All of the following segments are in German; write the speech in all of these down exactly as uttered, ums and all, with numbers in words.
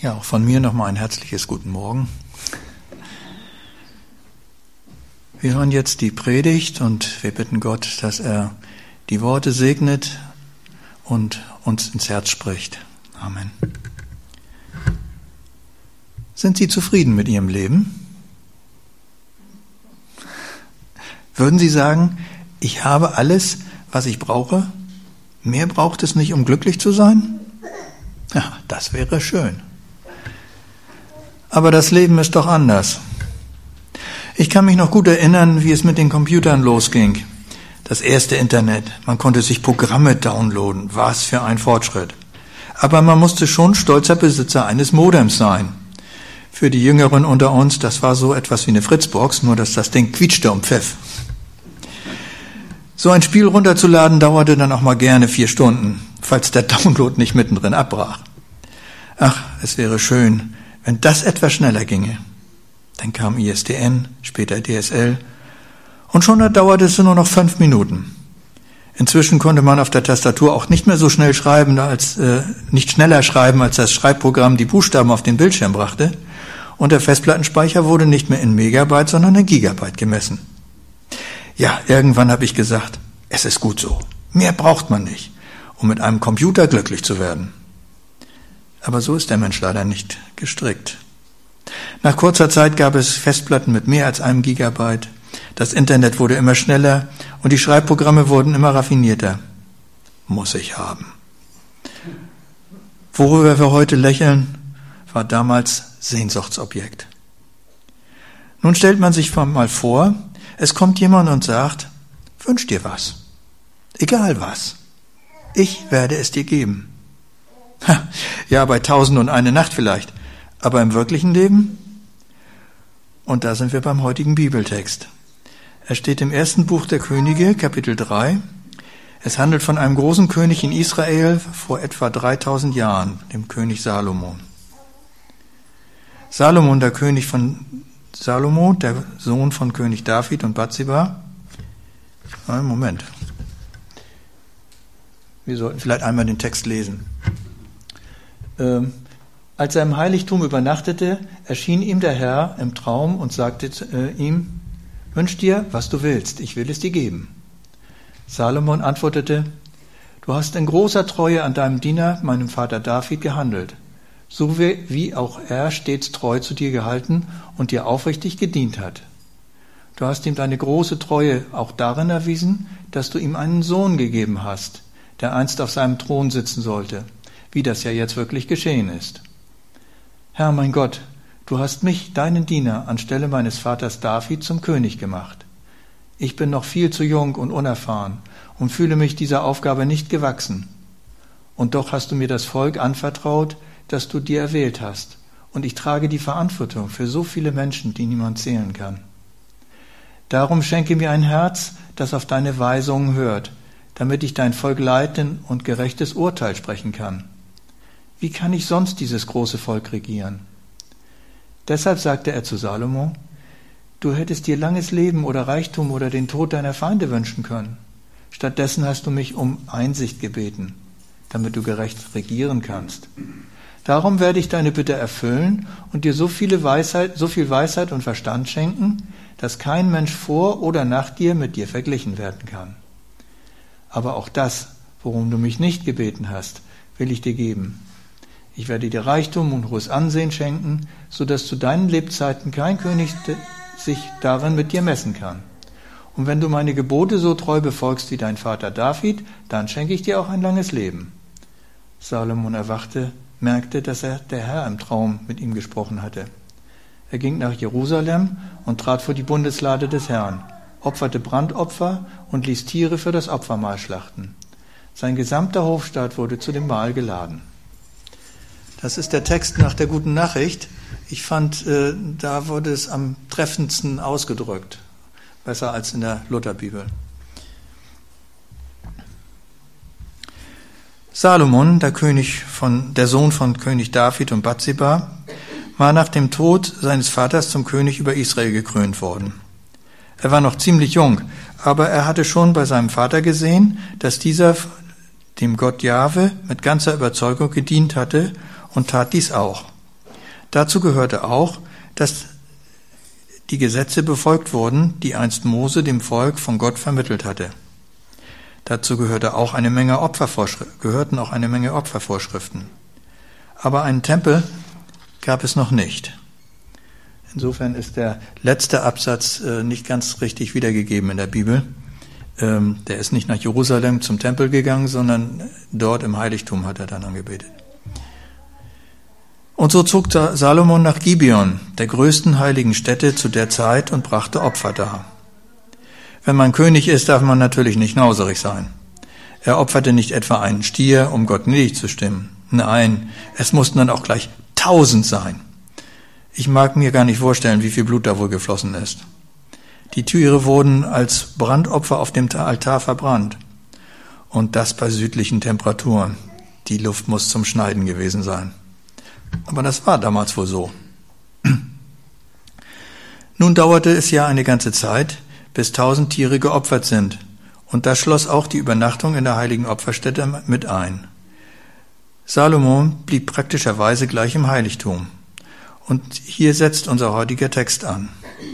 Ja, auch von mir nochmal ein herzliches Guten Morgen. Wir hören jetzt die Predigt und wir bitten Gott, dass er die Worte segnet und uns ins Herz spricht. Amen. Sind Sie zufrieden mit Ihrem Leben? Würden Sie sagen, ich habe alles, was ich brauche? Mehr braucht es nicht, um glücklich zu sein? Ja, das wäre schön. Aber das Leben ist doch anders. Ich kann mich noch gut erinnern, wie es mit den Computern losging. Das erste Internet. Man konnte sich Programme downloaden. Was für ein Fortschritt. Aber man musste schon stolzer Besitzer eines Modems sein. Für die Jüngeren unter uns, das war so etwas wie eine Fritzbox, nur dass das Ding quietschte und pfiff. So ein Spiel runterzuladen dauerte dann auch mal gerne vier Stunden, falls der Download nicht mittendrin abbrach. Ach, es wäre schön, wenn das etwas schneller ginge. Dann kam I S D N, später D S L und schon dauerte es nur noch fünf Minuten. Inzwischen konnte man auf der Tastatur auch nicht mehr so schnell schreiben, als äh, nicht schneller schreiben, als das Schreibprogramm die Buchstaben auf den Bildschirm brachte. Und der Festplattenspeicher wurde nicht mehr in Megabyte, sondern in Gigabyte gemessen. Ja, irgendwann habe ich gesagt, es ist gut so. Mehr braucht man nicht, um mit einem Computer glücklich zu werden. Aber so ist der Mensch leider nicht gestrickt. Nach kurzer Zeit gab es Festplatten mit mehr als einem Gigabyte. Das Internet wurde immer schneller und die Schreibprogramme wurden immer raffinierter. Muss ich haben. Worüber wir heute lächeln, war damals Sehnsuchtsobjekt. Nun stellt man sich mal vor, es kommt jemand und sagt, wünsch dir was. Egal was. Ich werde es dir geben. Ha, ja, bei Tausend und eine Nacht vielleicht. Aber im wirklichen Leben? Und da sind wir beim heutigen Bibeltext. Er steht im ersten Buch der Könige, Kapitel drei. Es handelt von einem großen König in Israel vor etwa dreitausend Jahren, dem König Salomo. Salomon, der König von Salomo, der Sohn von König David und Bathseba. Einen Moment. Wir sollten vielleicht einmal den Text lesen. Ähm, als er im Heiligtum übernachtete, erschien ihm der Herr im Traum und sagte äh, ihm, wünsch dir, was du willst, ich will es dir geben. Salomon antwortete, du hast in großer Treue an deinem Diener, meinem Vater David, gehandelt, so wie auch er stets treu zu dir gehalten und dir aufrichtig gedient hat. Du hast ihm deine große Treue auch darin erwiesen, dass du ihm einen Sohn gegeben hast, der einst auf seinem Thron sitzen sollte, wie das ja jetzt wirklich geschehen ist. Herr, mein Gott, du hast mich, deinen Diener, anstelle meines Vaters David zum König gemacht. Ich bin noch viel zu jung und unerfahren und fühle mich dieser Aufgabe nicht gewachsen. Und doch hast du mir das Volk anvertraut, das du dir erwählt hast, und ich trage die Verantwortung für so viele Menschen, die niemand zählen kann. Darum schenke mir ein Herz, das auf deine Weisungen hört, damit ich dein Volk leiten und gerechtes Urteil sprechen kann. Wie kann ich sonst dieses große Volk regieren? Deshalb sagte er zu Salomo, du hättest dir langes Leben oder Reichtum oder den Tod deiner Feinde wünschen können. Stattdessen hast du mich um Einsicht gebeten, damit du gerecht regieren kannst. Darum werde ich deine Bitte erfüllen und dir so viele Weisheit, so viel Weisheit und Verstand schenken, dass kein Mensch vor oder nach dir mit dir verglichen werden kann. Aber auch das, worum du mich nicht gebeten hast, will ich dir geben. Ich werde dir Reichtum und hohes Ansehen schenken, so dass zu deinen Lebzeiten kein König sich darin mit dir messen kann. Und wenn du meine Gebote so treu befolgst wie dein Vater David, dann schenke ich dir auch ein langes Leben. Salomon erwachte, merkte, dass er der Herr im Traum mit ihm gesprochen hatte. Er ging nach Jerusalem und trat vor die Bundeslade des Herrn, opferte Brandopfer und ließ Tiere für das Opfermahl schlachten. Sein gesamter Hofstaat wurde zu dem Mahl geladen. Das ist der Text nach der guten Nachricht. Ich fand, äh, da wurde es am treffendsten ausgedrückt. Besser als in der Lutherbibel. Salomon, der König von, der Sohn von König David und Bathseba, war nach dem Tod seines Vaters zum König über Israel gekrönt worden. Er war noch ziemlich jung, aber er hatte schon bei seinem Vater gesehen, dass dieser dem Gott Jahwe mit ganzer Überzeugung gedient hatte und tat dies auch. Dazu gehörte auch, dass die Gesetze befolgt wurden, die einst Mose dem Volk von Gott vermittelt hatte. Dazu gehörte auch eine Menge Opfervorschriften, gehörten auch eine Menge Opfervorschriften. Aber einen Tempel gab es noch nicht. Insofern ist der letzte Absatz äh, nicht ganz richtig wiedergegeben in der Bibel. Ähm, der ist nicht nach Jerusalem zum Tempel gegangen, sondern dort im Heiligtum hat er dann angebetet. Und so zog Salomon nach Gibeon, der größten heiligen Stätte zu der Zeit, und brachte Opfer dar. Wenn man König ist, darf man natürlich nicht knauserig sein. Er opferte nicht etwa einen Stier, um Gott gnädig zu stimmen. Nein, es mussten dann auch gleich tausend sein. Ich mag mir gar nicht vorstellen, wie viel Blut da wohl geflossen ist. Die Tiere wurden als Brandopfer auf dem Altar verbrannt. Und das bei südlichen Temperaturen. Die Luft muss zum Schneiden gewesen sein. Aber das war damals wohl so. Nun dauerte es ja eine ganze Zeit, bis tausend Tiere geopfert sind. Und das schloss auch die Übernachtung in der heiligen Opferstätte mit ein. Salomon blieb praktischerweise gleich im Heiligtum. Und hier setzt unser heutiger Text an.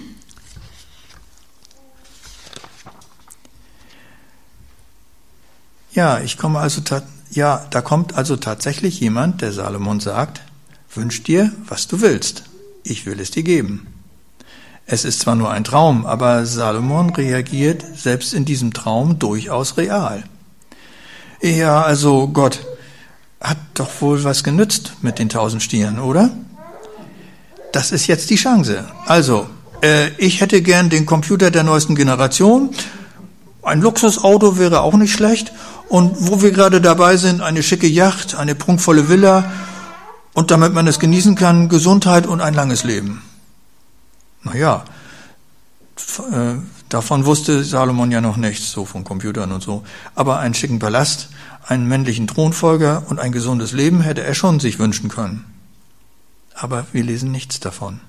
Ja, ich komme also, ja, da kommt also tatsächlich jemand, der Salomon sagt: Wünsch dir, was du willst. Ich will es dir geben. Es ist zwar nur ein Traum, aber Salomon reagiert selbst in diesem Traum durchaus real. Ja, also Gott hat doch wohl was genützt mit den tausend Stieren, oder? Das ist jetzt die Chance. Also, äh, ich hätte gern den Computer der neuesten Generation. Ein Luxusauto wäre auch nicht schlecht. Und wo wir gerade dabei sind, eine schicke Yacht, eine prunkvolle Villa. Und damit man es genießen kann, Gesundheit und ein langes Leben. Naja, äh, davon wusste Salomon ja noch nichts, so von Computern und so. Aber einen schicken Palast, einen männlichen Thronfolger und ein gesundes Leben hätte er schon sich wünschen können. Aber wir lesen nichts davon.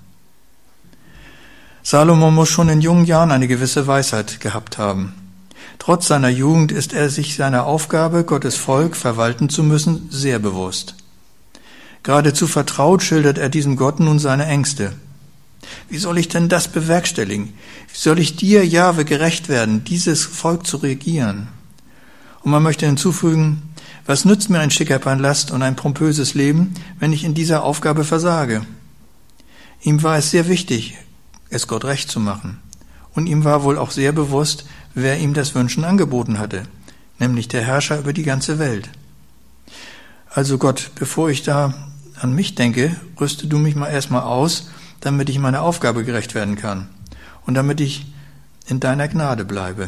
Salomon muss schon in jungen Jahren eine gewisse Weisheit gehabt haben. Trotz seiner Jugend ist er sich seiner Aufgabe, Gottes Volk verwalten zu müssen, sehr bewusst. Geradezu vertraut schildert er diesem Gott nun seine Ängste. Wie soll ich denn das bewerkstelligen? Wie soll ich dir, Jahwe, gerecht werden, dieses Volk zu regieren? Und man möchte hinzufügen: Was nützt mir ein schicker Palast und ein pompöses Leben, wenn ich in dieser Aufgabe versage? Ihm war es sehr wichtig, es Gott recht zu machen. Und ihm war wohl auch sehr bewusst, wer ihm das Wünschen angeboten hatte, nämlich der Herrscher über die ganze Welt. Also Gott, bevor ich da an mich denke, rüste du mich mal erstmal aus, damit ich meiner Aufgabe gerecht werden kann und damit ich in deiner Gnade bleibe.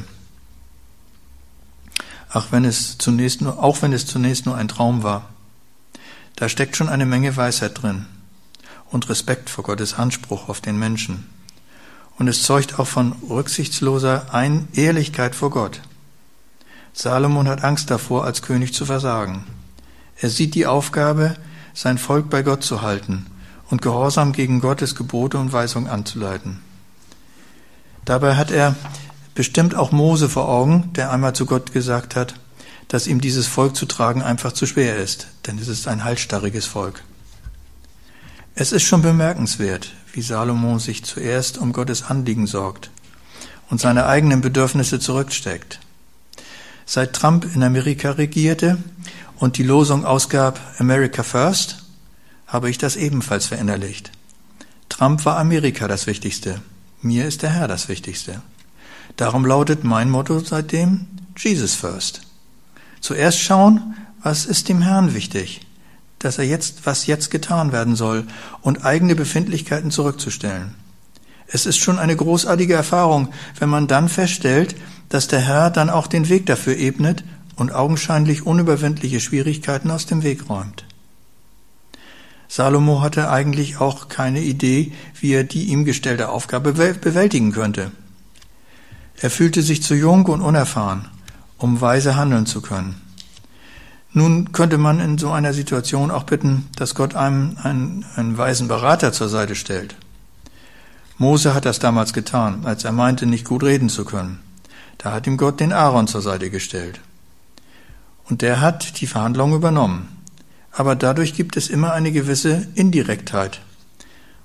Ach, wenn es zunächst nur, auch wenn es zunächst nur ein Traum war. Da steckt schon eine Menge Weisheit drin und Respekt vor Gottes Anspruch auf den Menschen. Und es zeugt auch von rücksichtsloser Ein- Ehrlichkeit vor Gott. Salomon hat Angst davor, als König zu versagen. Er sieht die Aufgabe, sein Volk bei Gott zu halten und gehorsam gegen Gottes Gebote und Weisungen anzuleiten. Dabei hat er bestimmt auch Mose vor Augen, der einmal zu Gott gesagt hat, dass ihm dieses Volk zu tragen einfach zu schwer ist, denn es ist ein halsstarriges Volk. Es ist schon bemerkenswert, wie Salomon sich zuerst um Gottes Anliegen sorgt und seine eigenen Bedürfnisse zurücksteckt. Seit Trump in Amerika regierte und die Losung ausgab America First, habe ich das ebenfalls verinnerlicht. Trump war Amerika das Wichtigste, mir ist der Herr das Wichtigste. Darum lautet mein Motto seitdem Jesus First. Zuerst schauen, was ist dem Herrn wichtig, dass er jetzt, was jetzt getan werden soll, und eigene Befindlichkeiten zurückzustellen. Es ist schon eine großartige Erfahrung, wenn man dann feststellt, dass der Herr dann auch den Weg dafür ebnet und augenscheinlich unüberwindliche Schwierigkeiten aus dem Weg räumt. Salomo hatte eigentlich auch keine Idee, wie er die ihm gestellte Aufgabe bewältigen könnte. Er fühlte sich zu jung und unerfahren, um weise handeln zu können. Nun könnte man in so einer Situation auch bitten, dass Gott einem einen, einen weisen Berater zur Seite stellt. Mose hat das damals getan, als er meinte, nicht gut reden zu können. Da hat ihm Gott den Aaron zur Seite gestellt. Und der hat die Verhandlungen übernommen. Aber dadurch gibt es immer eine gewisse Indirektheit.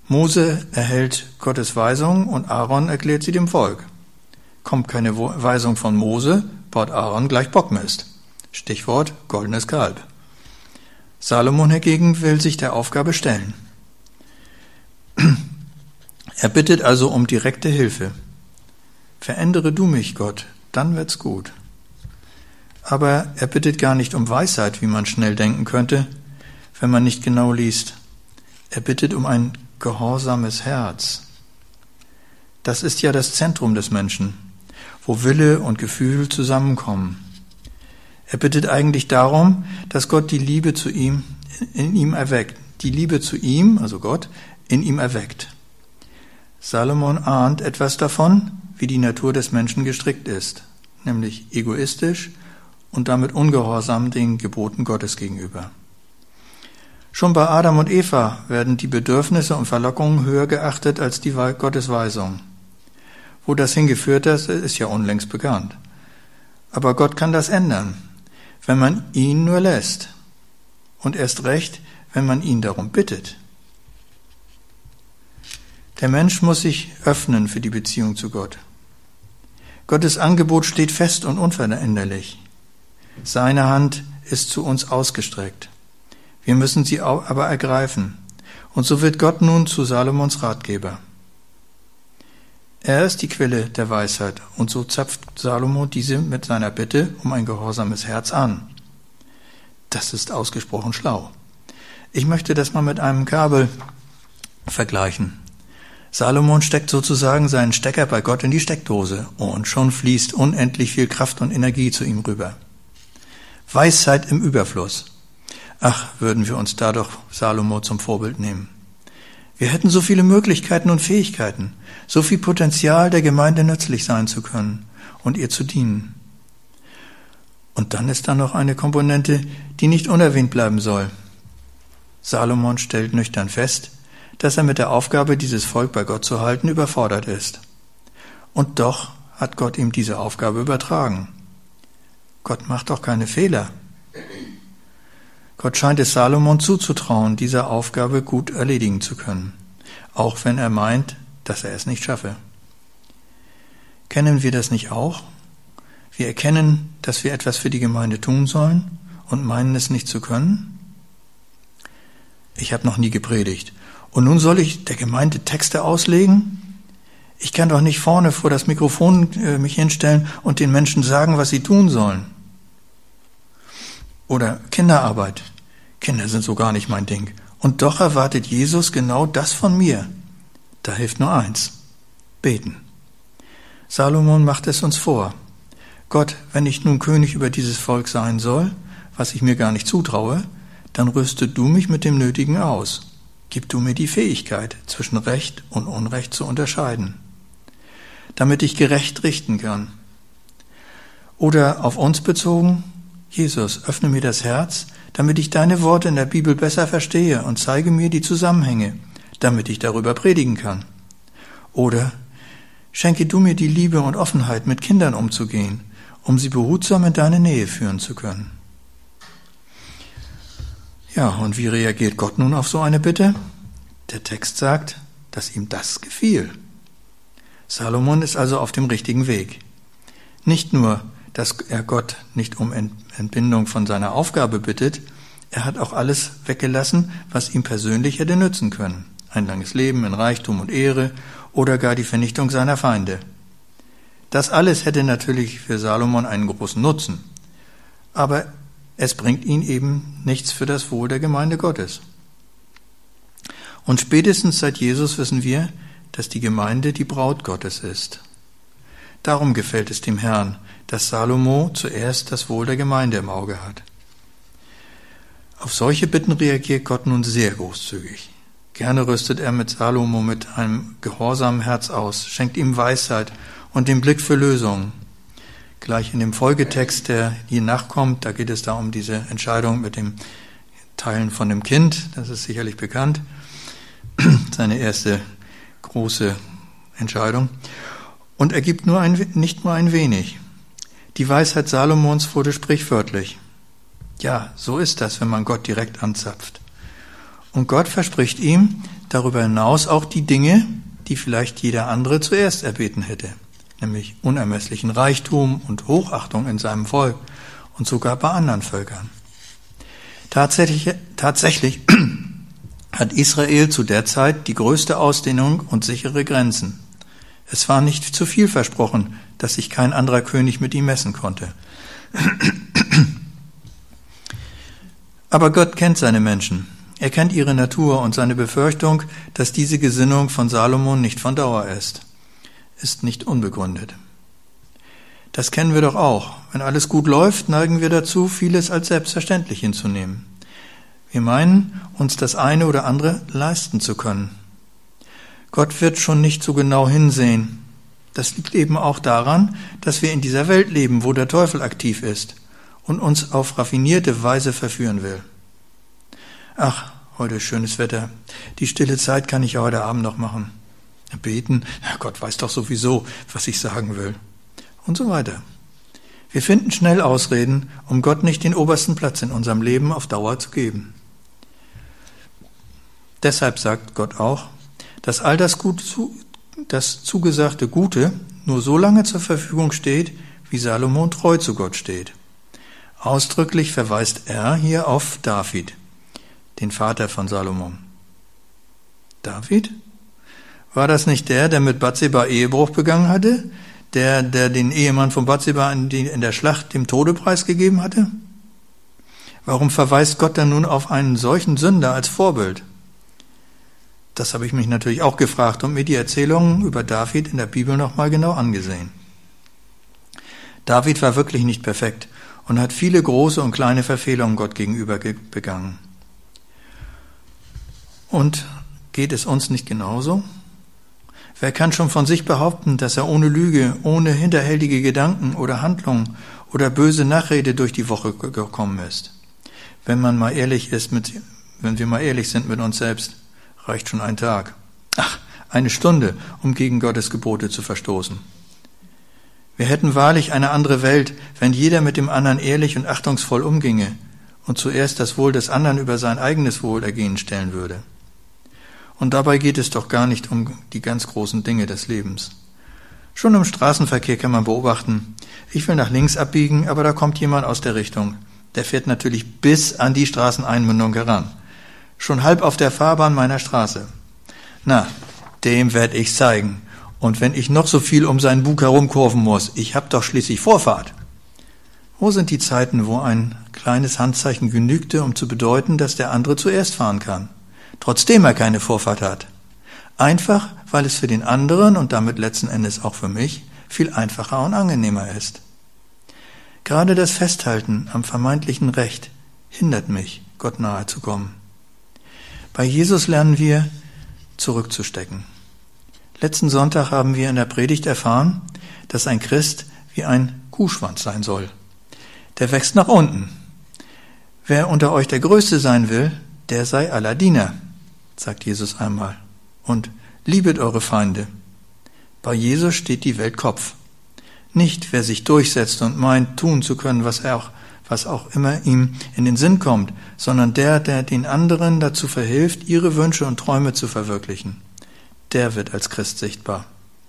Mose erhält Gottes Weisung und Aaron erklärt sie dem Volk. Kommt keine Weisung von Mose, baut Aaron gleich Bockmist. Stichwort goldenes Kalb. Salomon hingegen will sich der Aufgabe stellen. Er bittet also um direkte Hilfe. Verändere du mich, Gott, dann wird's gut. Aber er bittet gar nicht um Weisheit, wie man schnell denken könnte, wenn man nicht genau liest. Er bittet um ein gehorsames Herz. Das ist ja das Zentrum des Menschen, wo Wille und Gefühl zusammenkommen. Er bittet eigentlich darum, dass Gott die Liebe zu ihm, in ihm erweckt. Die Liebe zu ihm, also Gott, in ihm erweckt. Salomon ahnt etwas davon, wie die Natur des Menschen gestrickt ist, nämlich egoistisch und damit ungehorsam den Geboten Gottes gegenüber. Schon bei Adam und Eva werden die Bedürfnisse und Verlockungen höher geachtet als die Gottes Weisung. Wo das hingeführt hat, ist ja unlängst bekannt. Aber Gott kann das ändern, wenn man ihn nur lässt. Und erst recht, wenn man ihn darum bittet. Der Mensch muss sich öffnen für die Beziehung zu Gott. Gottes Angebot steht fest und unveränderlich. Seine Hand ist zu uns ausgestreckt. Wir müssen sie aber ergreifen. Und so wird Gott nun zu Salomons Ratgeber. Er ist die Quelle der Weisheit und so zapft Salomo diese mit seiner Bitte um ein gehorsames Herz an. Das ist ausgesprochen schlau. Ich möchte das mal mit einem Kabel vergleichen. Salomon steckt sozusagen seinen Stecker bei Gott in die Steckdose und schon fließt unendlich viel Kraft und Energie zu ihm rüber. Weisheit im Überfluss. Ach, würden wir uns da doch Salomo zum Vorbild nehmen. Wir hätten so viele Möglichkeiten und Fähigkeiten, so viel Potenzial, der Gemeinde nützlich sein zu können und ihr zu dienen. Und dann ist da noch eine Komponente, die nicht unerwähnt bleiben soll. Salomon stellt nüchtern fest, dass er mit der Aufgabe, dieses Volk bei Gott zu halten, überfordert ist. Und doch hat Gott ihm diese Aufgabe übertragen. Gott macht doch keine Fehler. Gott scheint es Salomon zuzutrauen, diese Aufgabe gut erledigen zu können, auch wenn er meint, dass er es nicht schaffe. Kennen wir das nicht auch? Wir erkennen, dass wir etwas für die Gemeinde tun sollen und meinen es nicht zu können? Ich habe noch nie gepredigt. Und nun soll ich der Gemeinde Texte auslegen? Ich kann doch nicht vorne vor das Mikrofon äh, mich hinstellen und den Menschen sagen, was sie tun sollen. Oder Kinderarbeit. Kinder sind so gar nicht mein Ding. Und doch erwartet Jesus genau das von mir. Da hilft nur eins. Beten. Salomon macht es uns vor. Gott, wenn ich nun König über dieses Volk sein soll, was ich mir gar nicht zutraue, dann rüste du mich mit dem Nötigen aus. Gib du mir die Fähigkeit, zwischen Recht und Unrecht zu unterscheiden, damit ich gerecht richten kann. Oder auf uns bezogen, Jesus, öffne mir das Herz, damit ich deine Worte in der Bibel besser verstehe und zeige mir die Zusammenhänge, damit ich darüber predigen kann. Oder schenke du mir die Liebe und Offenheit, mit Kindern umzugehen, um sie behutsam in deine Nähe führen zu können. Ja, und wie reagiert Gott nun auf so eine Bitte? Der Text sagt, dass ihm das gefiel. Salomon ist also auf dem richtigen Weg. Nicht nur, dass er Gott nicht um Entbindung von seiner Aufgabe bittet, er hat auch alles weggelassen, was ihm persönlich hätte nützen können. Ein langes Leben in Reichtum und Ehre oder gar die Vernichtung seiner Feinde. Das alles hätte natürlich für Salomon einen großen Nutzen. Aber es bringt ihn eben nichts für das Wohl der Gemeinde Gottes. Und spätestens seit Jesus wissen wir, dass die Gemeinde die Braut Gottes ist. Darum gefällt es dem Herrn, dass Salomo zuerst das Wohl der Gemeinde im Auge hat. Auf solche Bitten reagiert Gott nun sehr großzügig. Gerne rüstet er mit Salomo mit einem gehorsamen Herz aus, schenkt ihm Weisheit und den Blick für Lösungen. Gleich in dem Folgetext, der hier nachkommt, da geht es da um diese Entscheidung mit dem Teilen von dem Kind, das ist sicherlich bekannt, seine erste große Entscheidung. Und er gibt nur ein, nicht nur ein wenig. Die Weisheit Salomons wurde sprichwörtlich. Ja, so ist das, wenn man Gott direkt anzapft. Und Gott verspricht ihm, darüber hinaus auch die Dinge, die vielleicht jeder andere zuerst erbeten hätte, nämlich unermesslichen Reichtum und Hochachtung in seinem Volk und sogar bei anderen Völkern. Tatsächlich, tatsächlich hat Israel zu der Zeit die größte Ausdehnung und sichere Grenzen. Es war nicht zu viel versprochen, dass sich kein anderer König mit ihm messen konnte. Aber Gott kennt seine Menschen. Er kennt ihre Natur und seine Befürchtung, dass diese Gesinnung von Salomon nicht von Dauer ist, ist nicht unbegründet. Das kennen wir doch auch. Wenn alles gut läuft, neigen wir dazu, vieles als selbstverständlich hinzunehmen. Wir meinen, uns das eine oder andere leisten zu können. Gott wird schon nicht so genau hinsehen. Das liegt eben auch daran, dass wir in dieser Welt leben, wo der Teufel aktiv ist und uns auf raffinierte Weise verführen will. Ach, heute ist schönes Wetter. Die stille Zeit kann ich ja heute Abend noch machen. Beten, ja, Gott weiß doch sowieso, was ich sagen will. Und so weiter. Wir finden schnell Ausreden, um Gott nicht den obersten Platz in unserem Leben auf Dauer zu geben. Deshalb sagt Gott auch, dass all das, Gute, das zugesagte Gute nur so lange zur Verfügung steht, wie Salomon treu zu Gott steht. Ausdrücklich verweist er hier auf David, den Vater von Salomon. David? War das nicht der, der mit Bathseba Ehebruch begangen hatte? Der, der den Ehemann von Bathseba in, die, in der Schlacht dem Tode preisgegeben hatte? Warum verweist Gott dann nun auf einen solchen Sünder als Vorbild? Das habe ich mich natürlich auch gefragt und mir die Erzählungen über David in der Bibel nochmal genau angesehen. David war wirklich nicht perfekt und hat viele große und kleine Verfehlungen Gott gegenüber begangen. Und geht es uns nicht genauso? Wer kann schon von sich behaupten, dass er ohne Lüge, ohne hinterhältige Gedanken oder Handlungen oder böse Nachrede durch die Woche gekommen ist? Wenn man mal ehrlich ist mit, wenn wir mal ehrlich sind mit uns selbst, reicht schon ein Tag. Ach, eine Stunde, um gegen Gottes Gebote zu verstoßen. Wir hätten wahrlich eine andere Welt, wenn jeder mit dem anderen ehrlich und achtungsvoll umginge und zuerst das Wohl des anderen über sein eigenes Wohlergehen stellen würde. Und dabei geht es doch gar nicht um die ganz großen Dinge des Lebens. Schon im Straßenverkehr kann man beobachten, ich will nach links abbiegen, aber da kommt jemand aus der Richtung. Der fährt natürlich bis an die Straßeneinmündung heran. Schon halb auf der Fahrbahn meiner Straße. Na, dem werd ich zeigen. Und wenn ich noch so viel um seinen Bug herumkurven muss, ich hab doch schließlich Vorfahrt. Wo sind die Zeiten, wo ein kleines Handzeichen genügte, um zu bedeuten, dass der andere zuerst fahren kann, trotzdem er keine Vorfahrt hat? Einfach, weil es für den anderen und damit letzten Endes auch für mich viel einfacher und angenehmer ist. Gerade das Festhalten am vermeintlichen Recht hindert mich, Gott nahe zu kommen. Bei Jesus lernen wir, zurückzustecken. Letzten Sonntag haben wir in der Predigt erfahren, dass ein Christ wie ein Kuhschwanz sein soll. Der wächst nach unten. Wer unter euch der Größte sein will, der sei aller Diener, sagt Jesus einmal. Und liebet eure Feinde. Bei Jesus steht die Welt Kopf. Nicht, wer sich durchsetzt und meint, tun zu können, was er auch was auch immer ihm in den Sinn kommt, sondern der, der den anderen dazu verhilft, ihre Wünsche und Träume zu verwirklichen. Der wird als Christ sichtbar.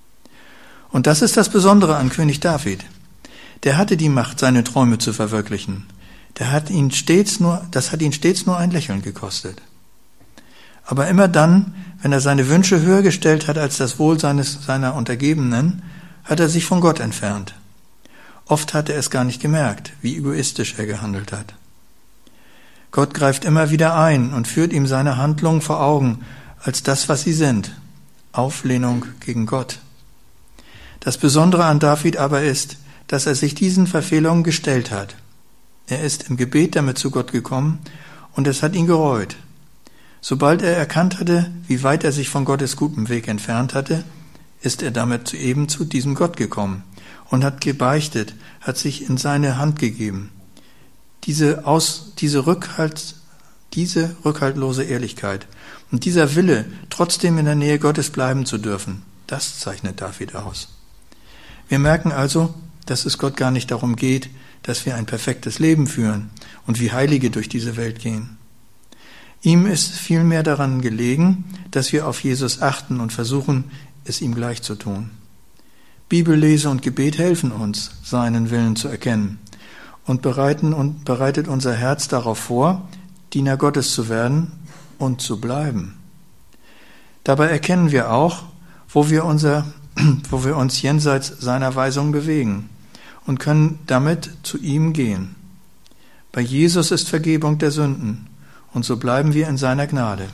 Und das ist das Besondere an König David. Der hatte die Macht, seine Träume zu verwirklichen. Der hat ihn stets nur, das hat ihn stets nur ein Lächeln gekostet. Aber immer dann, wenn er seine Wünsche höher gestellt hat als das Wohl seines, seiner Untergebenen, hat er sich von Gott entfernt. Oft hat er es gar nicht gemerkt, wie egoistisch er gehandelt hat. Gott greift immer wieder ein und führt ihm seine Handlungen vor Augen als das, was sie sind: Auflehnung gegen Gott. Das Besondere an David aber ist, dass er sich diesen Verfehlungen gestellt hat. Er ist im Gebet damit zu Gott gekommen und es hat ihn gereut. Sobald er erkannt hatte, wie weit er sich von Gottes gutem Weg entfernt hatte, ist er damit eben zu diesem Gott gekommen und hat gebeichtet, hat sich in seine Hand gegeben. Diese, Aus, diese, Rückhalt, diese rückhaltlose Ehrlichkeit und dieser Wille, trotzdem in der Nähe Gottes bleiben zu dürfen, das zeichnet David aus. Wir merken also, dass es Gott gar nicht darum geht, dass wir ein perfektes Leben führen und wie Heilige durch diese Welt gehen. Ihm ist vielmehr daran gelegen, dass wir auf Jesus achten und versuchen, es ihm gleich zu tun. Bibellese und Gebet helfen uns, seinen Willen zu erkennen und bereiten und bereitet unser Herz darauf vor, Diener Gottes zu werden und zu bleiben. Dabei erkennen wir auch, wo wir, unser, wo wir uns jenseits seiner Weisung bewegen und können damit zu ihm gehen. Bei Jesus ist Vergebung der Sünden und so bleiben wir in seiner Gnade.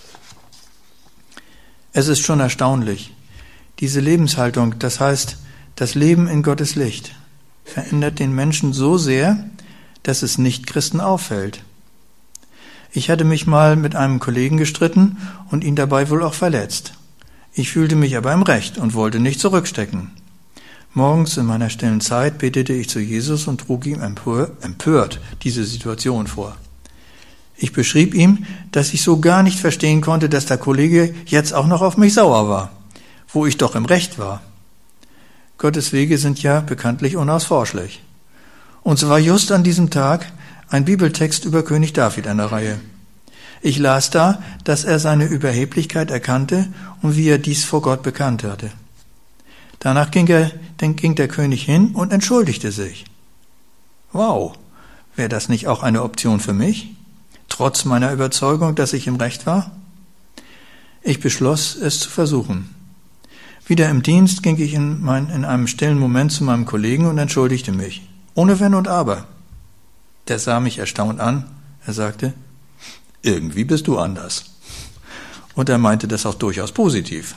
Es ist schon erstaunlich. Diese Lebenshaltung, das heißt, das Leben in Gottes Licht, verändert den Menschen so sehr, dass es Nichtchristen auffällt. Ich hatte mich mal mit einem Kollegen gestritten und ihn dabei wohl auch verletzt. Ich fühlte mich aber im Recht und wollte nicht zurückstecken. Morgens in meiner stillen Zeit betete ich zu Jesus und trug ihm empört diese Situation vor. Ich beschrieb ihm, dass ich so gar nicht verstehen konnte, dass der Kollege jetzt auch noch auf mich sauer war, wo ich doch im Recht war. Gottes Wege sind ja bekanntlich unausforschlich. Und so war just an diesem Tag ein Bibeltext über König David an der Reihe. Ich las da, dass er seine Überheblichkeit erkannte und wie er dies vor Gott bekannt hatte. Danach ging, er, dann ging der König hin und entschuldigte sich. Wow, wäre das nicht auch eine Option für mich? Trotz meiner Überzeugung, dass ich im Recht war? Ich beschloss, es zu versuchen. Wieder im Dienst ging ich in, mein, in einem stillen Moment zu meinem Kollegen und entschuldigte mich. Ohne Wenn und Aber. Der sah mich erstaunt an. Er sagte, irgendwie bist du anders. Und er meinte das auch durchaus positiv.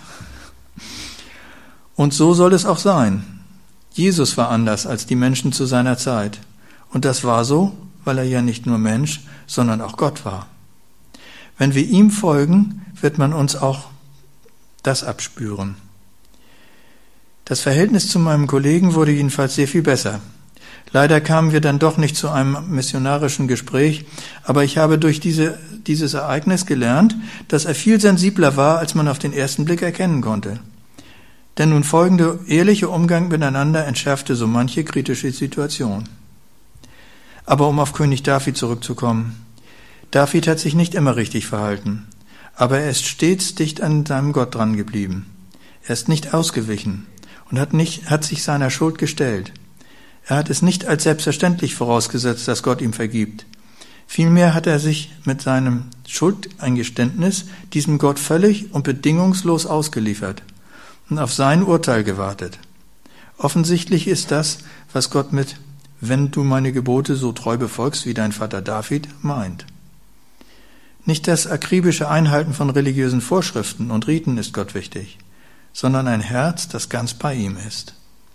Und so soll es auch sein. Jesus war anders als die Menschen zu seiner Zeit. Und das war so, weil er ja nicht nur Mensch, sondern auch Gott war. Wenn wir ihm folgen, wird man uns auch das abspüren. Das Verhältnis zu meinem Kollegen wurde jedenfalls sehr viel besser. Leider kamen wir dann doch nicht zu einem missionarischen Gespräch, aber ich habe durch diese, dieses Ereignis gelernt, dass er viel sensibler war, als man auf den ersten Blick erkennen konnte. Der nun folgende ehrliche Umgang miteinander entschärfte so manche kritische Situation. Aber um auf König David zurückzukommen. David hat sich nicht immer richtig verhalten, aber er ist stets dicht an seinem Gott dran geblieben. Er ist nicht ausgewichen und hat, nicht, hat sich seiner Schuld gestellt. Er hat es nicht als selbstverständlich vorausgesetzt, dass Gott ihm vergibt. Vielmehr hat er sich mit seinem Schuldeingeständnis diesem Gott völlig und bedingungslos ausgeliefert und auf sein Urteil gewartet. Offensichtlich ist das, was Gott mit »Wenn du meine Gebote so treu befolgst wie dein Vater David« meint. Nicht das akribische Einhalten von religiösen Vorschriften und Riten ist Gott wichtig, sondern ein Herz, das ganz bei ihm ist.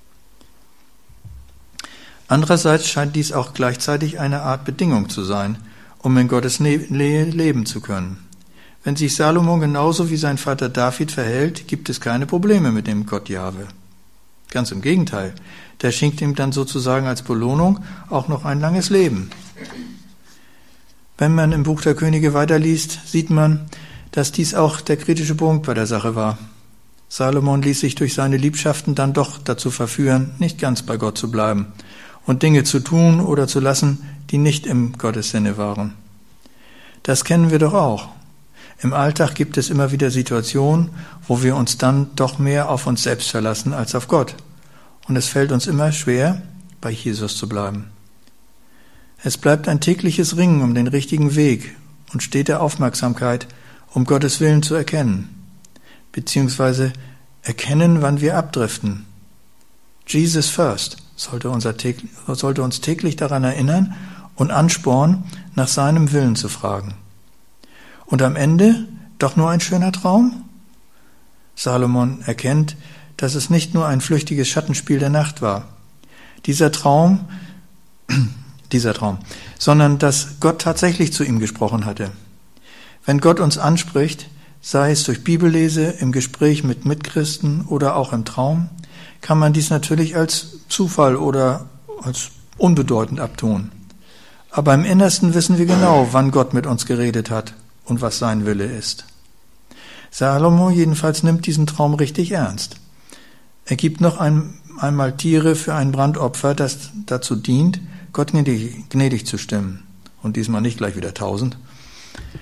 Andererseits scheint dies auch gleichzeitig eine Art Bedingung zu sein, um in Gottes Nähe leben zu können. Wenn sich Salomo genauso wie sein Vater David verhält, gibt es keine Probleme mit dem Gott Jahwe. Ganz im Gegenteil, der schenkt ihm dann sozusagen als Belohnung auch noch ein langes Leben. Wenn man im Buch der Könige weiterliest, sieht man, dass dies auch der kritische Punkt bei der Sache war. Salomon ließ sich durch seine Liebschaften dann doch dazu verführen, nicht ganz bei Gott zu bleiben und Dinge zu tun oder zu lassen, die nicht im Gottes Sinne waren. Das kennen wir doch auch. Im Alltag gibt es immer wieder Situationen, wo wir uns dann doch mehr auf uns selbst verlassen als auf Gott. Und es fällt uns immer schwer, bei Jesus zu bleiben. Es bleibt ein tägliches Ringen um den richtigen Weg und stete Aufmerksamkeit, um Gottes Willen zu erkennen, beziehungsweise erkennen, wann wir abdriften. Jesus first sollte, unser, sollte uns täglich daran erinnern und anspornen, nach seinem Willen zu fragen. Und am Ende doch nur ein schöner Traum? Salomon erkennt, dass es nicht nur ein flüchtiges Schattenspiel der Nacht war. Dieser Traum, dieser Traum, sondern dass Gott tatsächlich zu ihm gesprochen hatte. Wenn Gott uns anspricht, sei es durch Bibellese, im Gespräch mit Mitchristen oder auch im Traum, kann man dies natürlich als Zufall oder als unbedeutend abtun. Aber im Innersten wissen wir genau, wann Gott mit uns geredet hat und was sein Wille ist. Salomo jedenfalls nimmt diesen Traum richtig ernst. Er gibt noch ein, einmal Tiere für ein Brandopfer, das dazu dient, Gott gnädig, gnädig zu stimmen. Und diesmal nicht gleich wieder tausend.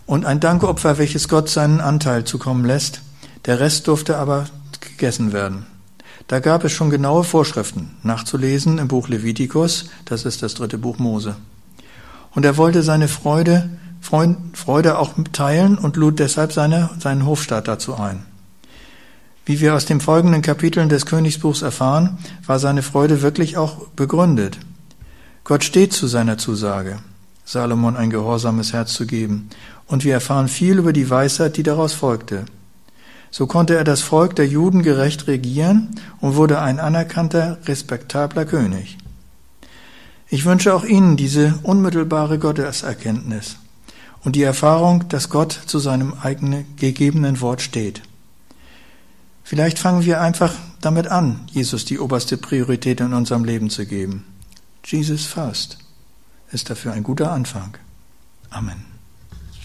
und ein Dankopfer, welches Gott seinen Anteil zukommen lässt. Der Rest durfte aber gegessen werden. Da gab es schon genaue Vorschriften, nachzulesen im Buch Levitikus, das ist das dritte Buch Mose. Und er wollte seine Freude, Freude auch teilen und lud deshalb seine, seinen Hofstaat dazu ein. Wie wir aus den folgenden Kapiteln des Königsbuchs erfahren, war seine Freude wirklich auch begründet. Gott steht zu seiner Zusage, Salomon ein gehorsames Herz zu geben, und wir erfahren viel über die Weisheit, die daraus folgte. So konnte er das Volk der Juden gerecht regieren und wurde ein anerkannter, respektabler König. Ich wünsche auch Ihnen diese unmittelbare Gotteserkenntnis und die Erfahrung, dass Gott zu seinem eigenen gegebenen Wort steht. Vielleicht fangen wir einfach damit an, Jesus die oberste Priorität in unserem Leben zu geben. Jesus first ist dafür ein guter Anfang. Amen.